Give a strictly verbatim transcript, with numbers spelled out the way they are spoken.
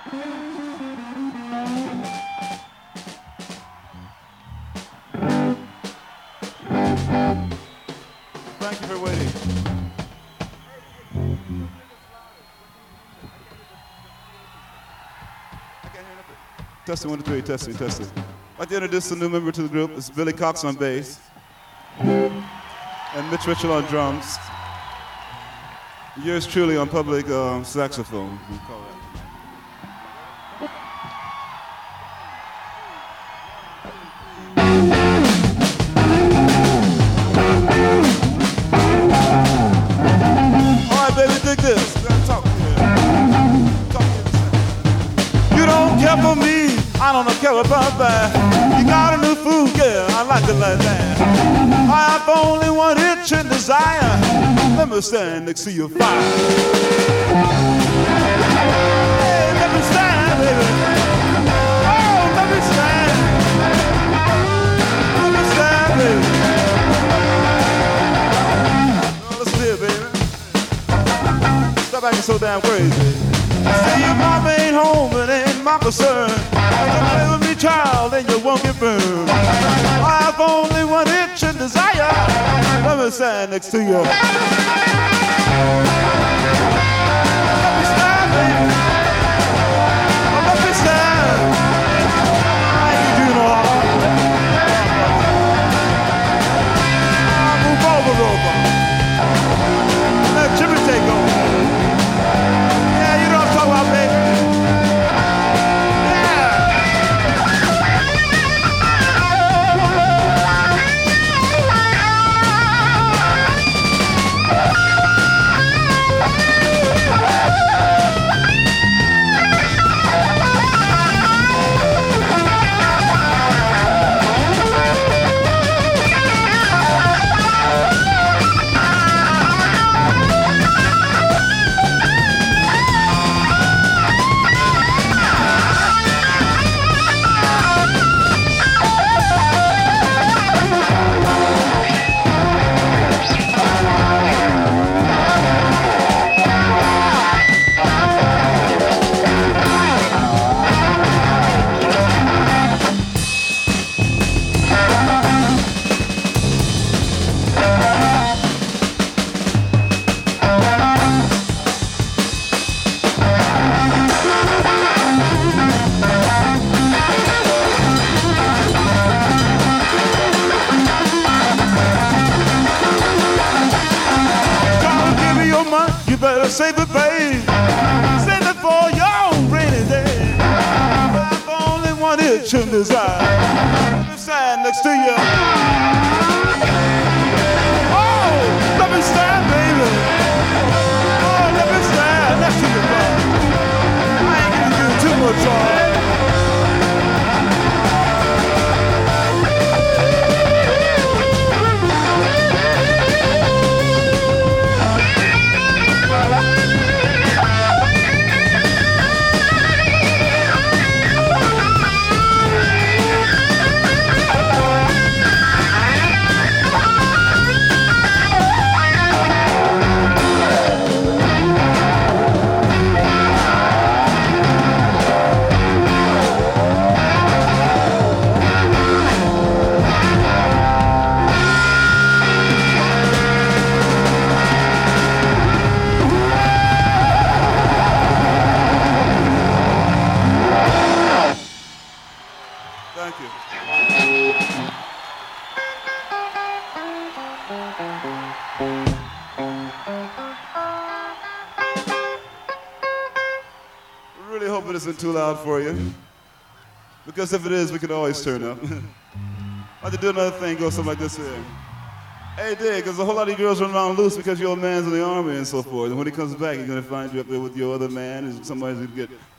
Thank you for waiting. I can't hear nothing. Testing, one, two, three, testing, testing. I'd like to introduce a new member to the group. It's Billy Cox on bass. And Mitch Mitchell on drums. Yours truly on public um, saxophone. We call that. All right, baby, dig this. Talk here. Talk here. You don't care for me. I don't care about that. You got a new food, yeah, I like it like that. I have only one itch and desire. Let me stand next to your fire. Hey, let me stand, baby. Oh, let me stand. Let me stand, baby. Oh, listen here, baby. Stop acting so damn crazy. Say your mama ain't home, it ain't my concern. You play with me, child, and you won't get burned. I have only one itch and desire. Let me stand next to you. Let me stand, baby. Oh, let me stand. I ain't you no harm. Move over, over. Let Jimmy take over. Yeah, you know what I'm talking about, baby. Save it, babe. Save it for your rainy day. I've only one itch and desire. Let me stand next to you. Oh, let me stand, baby. Oh, let me stand next to you, baby. I ain't gonna do too much, all right? It isn't too loud for you, because if it is, we can always turn up. I'd like to do another thing, go something like this here. Hey, dig, because a whole lot of girls run around loose because your old man's in the army and so forth, and when he comes back, he's going to find you up there with your other man, and somebody's going to get